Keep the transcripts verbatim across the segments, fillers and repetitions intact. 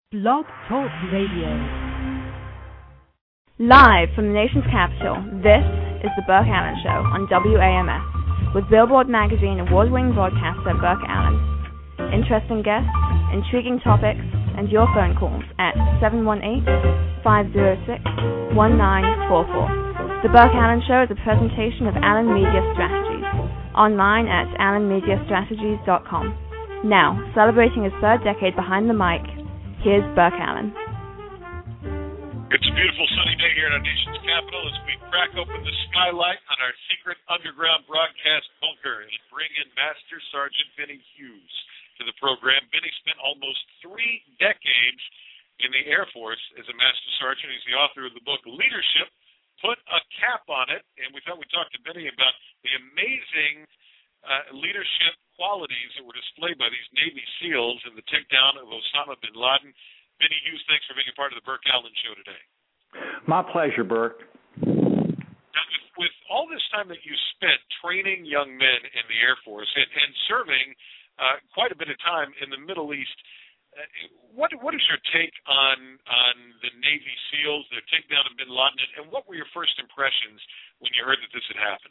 Blog Talk Radio. Live from the nation's capital, this is the Burke Allen Show on W A M S with Billboard Magazine award-winning broadcaster Burke Allen. Interesting guests, intriguing topics, and your phone calls at seven one eight, five zero six, one nine four four. The Burke Allen Show is a presentation of Allen Media Strategies, online at allen media strategies dot com. Now, celebrating his third decade behind the mic, here's Burke Allen. It's a beautiful sunny day here in our nation's capital as we crack open the skylight on our secret underground broadcast bunker and bring in Master Sergeant Benny Hughes to the program. Benny spent almost three decades in the Air Force as a Master Sergeant. He's the author of the book Leadership, Put a Cap on It, and we thought we'd talk to Benny about the amazing uh, leadership qualities that were displayed by these Navy SEALs in the takedown of Osama bin Laden. Benny Hughes, thanks for being a part of the Burke Allen Show today. My pleasure, Burke. Now, with, with all this time that you spent training young men in the Air Force and, and serving uh, quite a bit of time in the Middle East, uh, what what is your take on on the Navy SEALs, their takedown of bin Laden, and what were your first impressions when you heard that this had happened?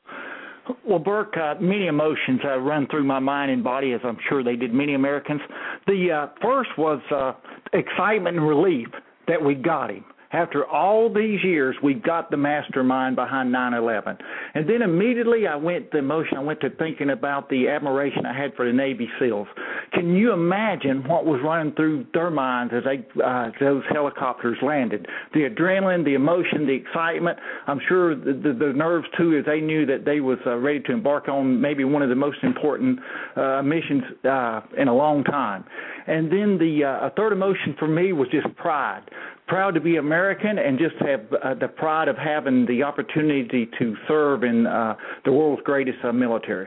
Well, Burke, uh, many emotions uh, run through my mind and body, as I'm sure they did many Americans. The uh, first was uh, excitement and relief that we got him. After all these years, we got the mastermind behind nine eleven. And then immediately I went, the emotion, I went to thinking about the admiration I had for the Navy SEALs. Can you imagine what was running through their minds as they, uh, those helicopters landed? The adrenaline, the emotion, the excitement. I'm sure the, the, the nerves, too, as they knew that they was uh, ready to embark on maybe one of the most important uh, missions uh, in a long time. And then the uh, a third emotion for me was just pride. Proud to be American and just have uh, the pride of having the opportunity to serve in uh, the world's greatest uh, military.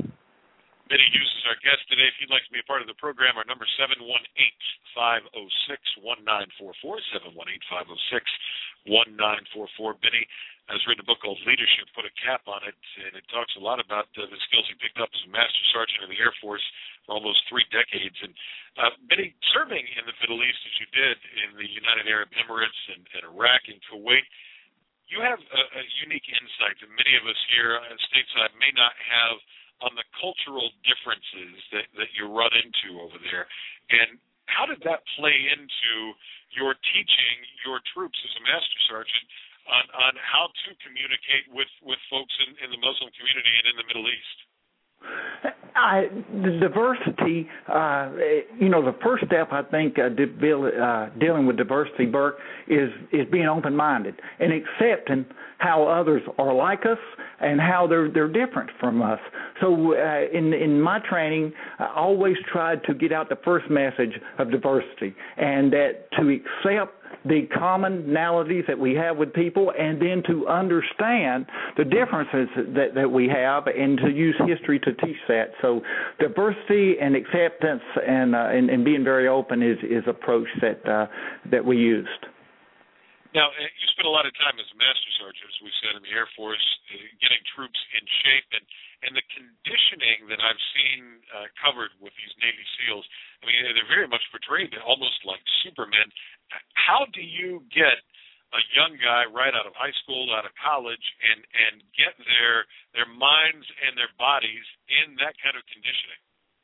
Benny Hughes is our guest today. If you'd like to be a part of the program, our number is seven one eight, five oh six, one nine four four, seven one eight, five oh six, one nine four four. Benny has written a book called Leadership, Put a Cap on It, and it talks a lot about uh, the skills he picked up as a Master Sergeant in the Air Force for almost three decades. And uh, Benny, serving in the Middle East as you did in the United Arab Emirates and, and Iraq and Kuwait, you have a, a unique insight that many of us here uh, stateside may not have on the cultural differences that, that you run into over there. And how did that play into your teaching your troops as a Master Sergeant on, on how to communicate with, with folks in, in the Muslim community and in the Middle East? I, the diversity, uh, you know, the first step, I think, uh, de- uh, dealing with diversity, Burke, is, is being open-minded and accepting how others are like us and how they're they're different from us. So uh, in in my training, I always tried to get out the first message of diversity and that to accept the commonalities that we have with people and then to understand the differences that, that we have and to use history to teach that. So diversity and acceptance and uh, and, and being very open is is approach that uh, that we used. Now, you spent a lot of time as a Master Sergeant, as we said, in the Air Force, uh, getting troops in shape, and, and the conditioning that I've seen uh, covered with these Navy SEALs, I mean, they're very much portrayed almost like Supermen. How do you get a young guy right out of high school, out of college, and, and get their their minds and their bodies in that kind of conditioning?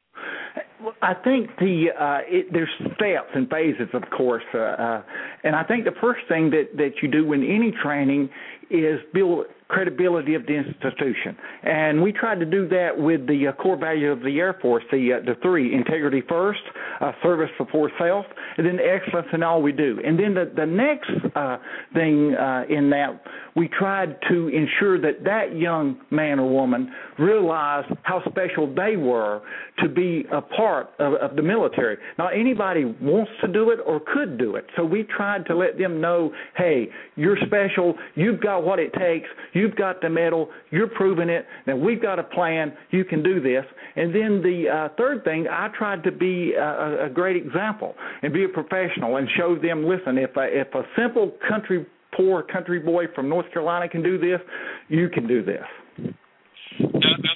I think the uh, it, there's steps and phases, of course, uh, uh, and I think the first thing that, that you do in any training is build credibility of the institution, and we tried to do that with the uh, core value of the Air Force, the uh, the three: integrity first, uh, service before self, and then excellence in all we do. And then the the next uh, thing uh, in that, we tried to ensure that that young man or woman realized how special they were to be a part of, of the military. Not anybody wants to do it or could do it, so we tried to let them know, hey, you're special, you've got what it takes, you've got the medal, you're proving it, now we've got a plan, you can do this. And then the uh, third thing, I tried to be a, a great example and be a professional and show them, listen, if a, if a simple country, poor country boy from North Carolina can do this, you can do this. Now, now this all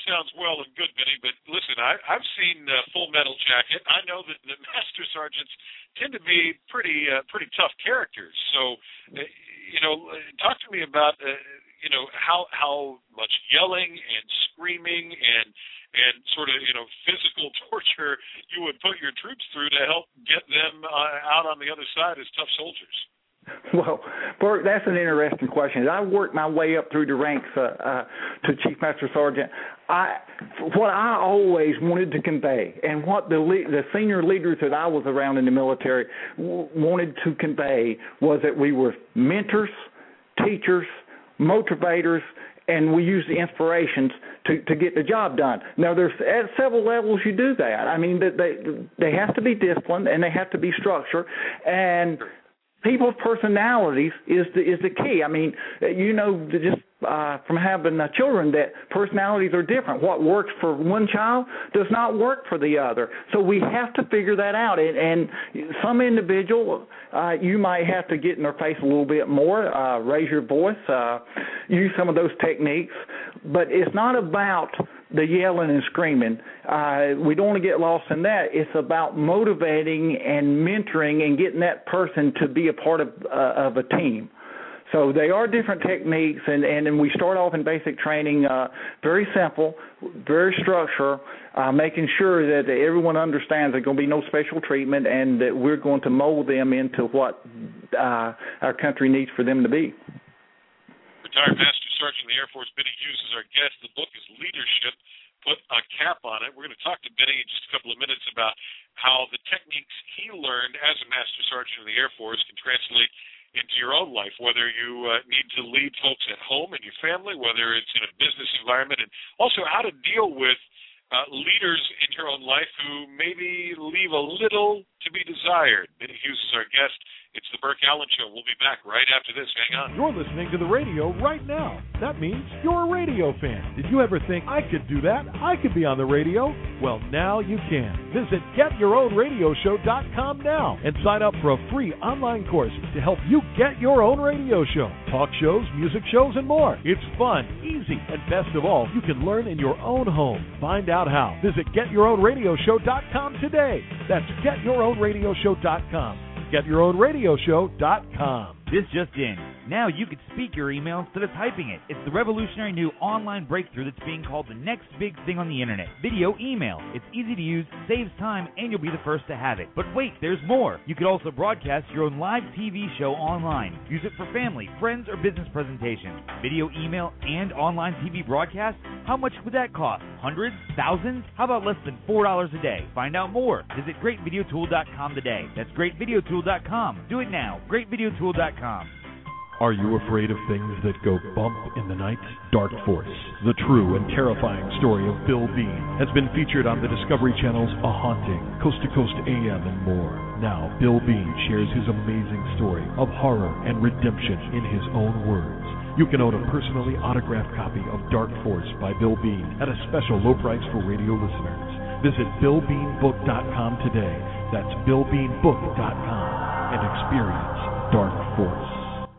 sounds well and good, Benny, but listen, I, I've seen uh, Full Metal Jacket. I know that the master sergeants tend to be pretty uh, pretty tough characters. So, uh, you know, talk to me about, uh, you know, how how much yelling and screaming and and sort of, you know, physical torture you would put your troops through to help get them uh, out on the other side as tough soldiers. Well, Bert, that's an interesting question. As I worked my way up through the ranks uh, uh, to Chief Master Sergeant, I, what I always wanted to convey, and what the le- the senior leaders that I was around in the military w- wanted to convey, was that we were mentors, teachers, motivators, and we use the inspirations to, to get the job done. Now, there's at several levels you do that. I mean, they they have to be disciplined and they have to be structured, and people's personalities is the is the key. I mean, you know, just uh, from having uh, children, that personalities are different. What works for one child does not work for the other. So we have to figure that out. And, and some individual, uh, you might have to get in their face a little bit more, uh, raise your voice, uh, use some of those techniques. But it's not about the yelling and screaming. Uh, we don't want to get lost in that. It's about motivating and mentoring and getting that person to be a part of uh, of a team. So they are different techniques, and, and, and we start off in basic training uh, very simple, very structured, uh, making sure that everyone understands there's going to be no special treatment and that we're going to mold them into what uh, our country needs for them to be. Retired Master Sergeant in the Air Force, Benny Hughes, is our guest. The book is Leadership. Put a cap on it. We're going to talk to Benny in just a couple of minutes about how the techniques he learned as a Master Sergeant in the Air Force can translate into your own life, whether you uh, need to lead folks at home and your family, whether it's in a business environment, and also how to deal with uh, leaders in your own life who maybe leave a little to be desired. Benny Hughes is our guest. It's the Burke Allen Show. We'll be back right after this. Hang on. You're listening to the radio right now. That means you're a radio fan. Did you ever think, I could do that? I could be on the radio? Well, now you can. Visit get your own radio show dot com now and sign up for a free online course to help you get your own radio show. Talk shows, music shows, and more. It's fun, easy, and best of all, you can learn in your own home. Find out how. Visit get your own radio show dot com today. That's get your own radio show dot com. get your own radio show dot com. This just in. Now you can speak your email instead of typing it. It's the revolutionary new online breakthrough that's being called the next big thing on the internet. Video email. It's easy to use, saves time, and you'll be the first to have it. But wait, there's more. You could also broadcast your own live T V show online. Use it for family, friends, or business presentations. Video email and online T V broadcast? How much would that cost? Hundreds? Thousands? How about less than four dollars a day? Find out more. Visit great video tool dot com today. That's great video tool dot com. Do it now. great video tool dot com. Are you afraid of things that go bump in the night? Dark Force, the true and terrifying story of Bill Bean, has been featured on the Discovery Channel's A Haunting, Coast to Coast A M, and more. Now, Bill Bean shares his amazing story of horror and redemption in his own words. You can own a personally autographed copy of Dark Force by Bill Bean at a special low price for radio listeners. Visit bill bean book dot com today. That's bill bean book dot com and experience Dark Force.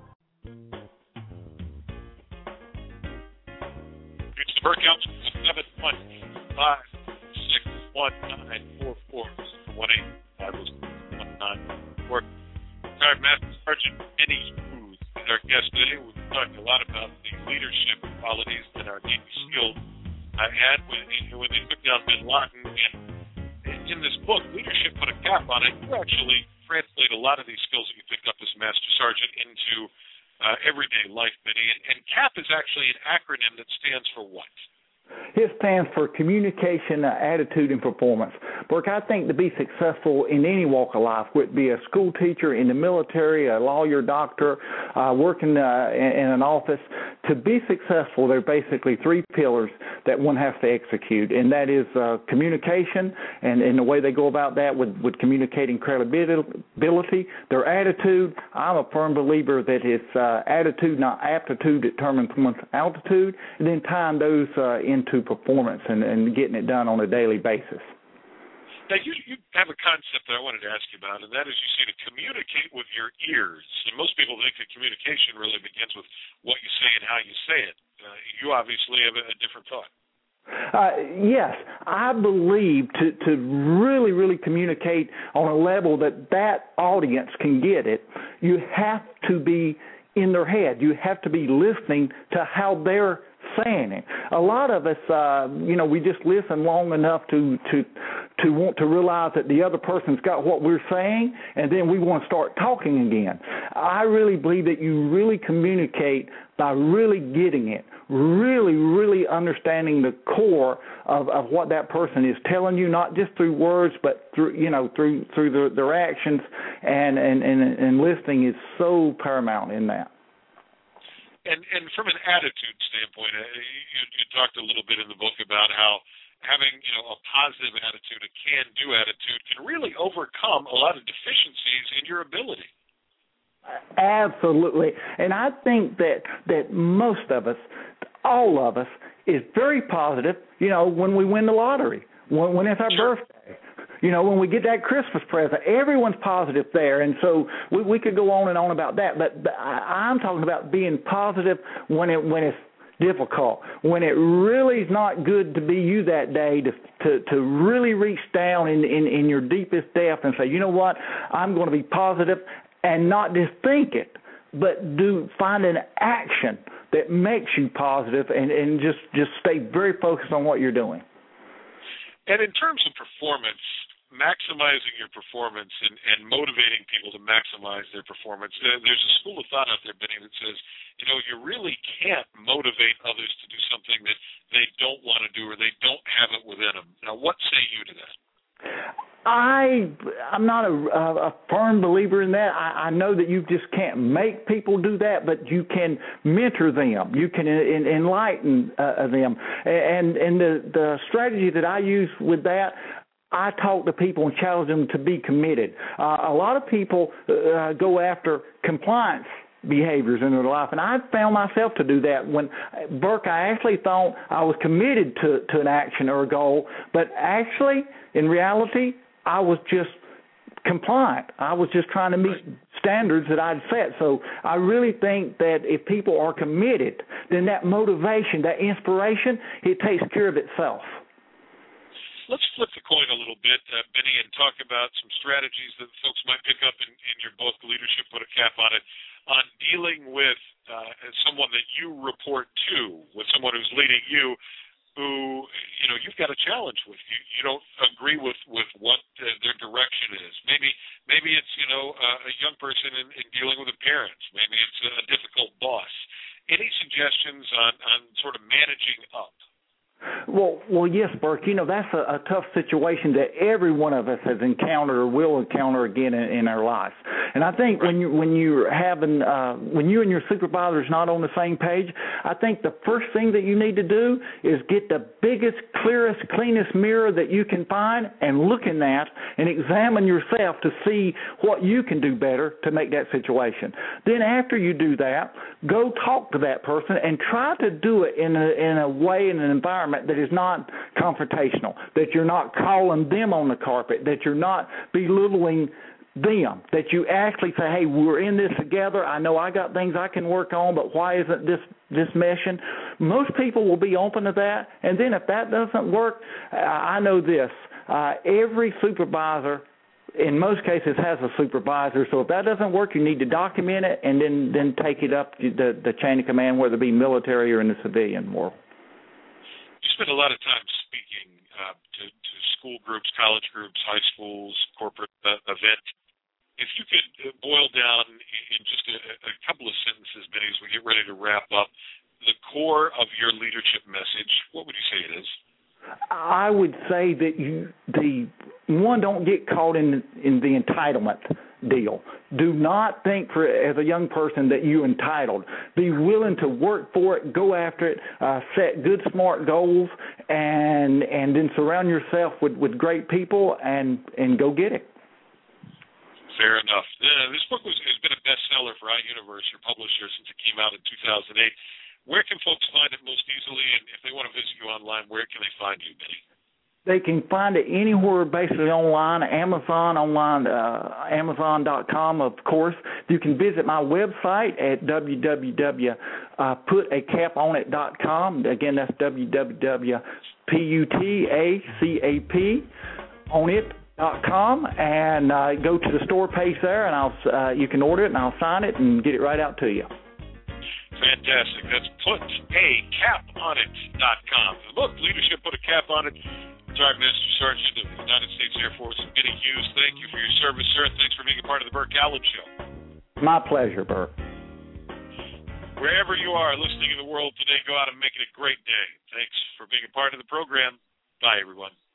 It's the Burke Allen Show, seven one five six one nine four four, one eight five one nine four. Retired Master Sergeant Benny Hughes is our guest today. We've talked a lot about the leadership qualities that our Navy SEALs uh, had when, when they took down Bin Laden. And in this book, Leadership Put a Cap on It, you actually translate a lot of these skills that you picked up as a Master Sergeant into uh, everyday life, Benny. And, and CAP is actually an acronym that stands for what? It stands for Communication, uh, Attitude, and Performance. Burke, I think to be successful in any walk of life, whether it be a school teacher, in the military, a lawyer, doctor, uh, working uh, in, in an office, to be successful, there are basically three pillars that one has to execute, and that is uh, communication, and, and the way they go about that with, with communicating credibility, their attitude. I'm a firm believer that it's uh, attitude, not aptitude, determines one's altitude, and then tying those uh, into performance and, and getting it done on a daily basis. Now, you, you have a concept that I wanted to ask you about, and that is you say to communicate with your ears. And most people think that communication really begins with what you say and how you say it. Uh, you obviously have a, a different thought. Uh, yes, I believe to, to really, really communicate on a level that that audience can get it, you have to be in their head. You have to be listening to how they're saying it. A lot of us, uh, you know, we just listen long enough to, to to want to realize that the other person's got what we're saying, and then we want to start talking again. I really believe that you really communicate by really getting it, really, really understanding the core of, of what that person is telling you, not just through words, but through, you know, through through their, their actions, and, and, and, and listening is so paramount in that. And and from an attitude standpoint, uh, you, you talked a little bit in the book about how having, you know, a positive attitude, a can-do attitude, can really overcome a lot of deficiencies in your ability. Absolutely. And I think that that most of us, all of us, is very positive, you know, when we win the lottery, when, when it's our Sure. birthday. You know, when we get that Christmas present, everyone's positive there, and so we, we could go on and on about that. But, but I, I'm talking about being positive when it when it's difficult, when it really is not good to be you that day, to to, to really reach down in, in, in your deepest depth and say, you know what, I'm going to be positive, and not just think it, but do find an action that makes you positive, and, and just, just stay very focused on what you're doing. And in terms of performance, maximizing your performance and, and motivating people to maximize their performance, uh, there's a school of thought out there, Benny, that says, you know, you really can't motivate others to do something that they don't want to do or they don't have it within them. Now, what say you to that? I, I'm not a, a firm believer in that. I, I know that you just can't make people do that, but you can mentor them. You can en, enlighten uh, them. And, and the, the strategy that I use with that, I talk to people and challenge them to be committed. Uh, a lot of people uh, go after compliance behaviors in their life, and I found myself to do that. When Burke, I actually thought I was committed to, to an action or a goal, but actually, in reality, I was just compliant. I was just trying to meet standards that I'd set. So I really think that if people are committed, then that motivation, that inspiration, it takes care of itself. Let's flip the coin a little bit, uh, Benny, and talk about some strategies that folks might pick up in, in your book, Leadership, Put a Cap on It, on dealing with uh, someone that you report to, with someone who's leading you, who, you know, you've got a challenge with. You, you don't agree with, with what uh, their direction is. Maybe maybe it's, you know, uh, a young person in, in dealing with a parent. Maybe it's a difficult boss. Any suggestions on, on sort of managing up? Well, well, yes, Burke. You know, that's a, a tough situation that every one of us has encountered or will encounter again in, in our lives. And I think when you when you're having uh, when you and your supervisor is not on the same page, I think the first thing that you need to do is get the biggest, clearest, cleanest mirror that you can find and look in that and examine yourself to see what you can do better to make that situation. Then after you do that, go talk to that person and try to do it in a in a way, in an environment that is not confrontational, that you're not calling them on the carpet, that you're not belittling them, that you actually say, hey, we're in this together. I know I got things I can work on, but why isn't this, this meshing? Most people will be open to that. And then if that doesn't work, I know this. Uh, every supervisor in most cases has a supervisor. So if that doesn't work, you need to document it and then, then take it up the, the chain of command, whether it be military or in the civilian world. You spend a lot of time speaking uh, to, to school groups, college groups, high schools, corporate uh, events. If you could boil down in just a, a couple of sentences, Benny, as we get ready to wrap up, the core of your leadership message, what would you say it is? I would say that you, the one, don't get caught in in the entitlement deal. Do not think for as a young person that you're entitled. Be willing to work for it, go after it, uh, set good, smart goals, and and then surround yourself with, with great people and, and go get it. Fair enough. Uh, this book was, has been a bestseller for iUniverse, your publisher, since it came out in two thousand eight. Where can folks find it most easily? And if they want to visit you online, where can they find you, Benny? They can find it anywhere, basically online, Amazon online, uh, Amazon dot com, of course. You can visit my website at w w w dot put a cap on it dot com. Again, that's w w w dot P U T A C A P, own it dot com, and uh, go to the store page there, and I'll uh, you can order it, and I'll sign it and get it right out to you. Fantastic. That's put a cap on it dot com. The book, Leadership, Put a Cap on It. Retired Master Sergeant of the United States Air Force, Benny Hughes. Thank you for your service, sir, and thanks for being a part of the Burke Allen Show. My pleasure, Burke. Wherever you are listening in the world today, go out and make it a great day. Thanks for being a part of the program. Bye, everyone.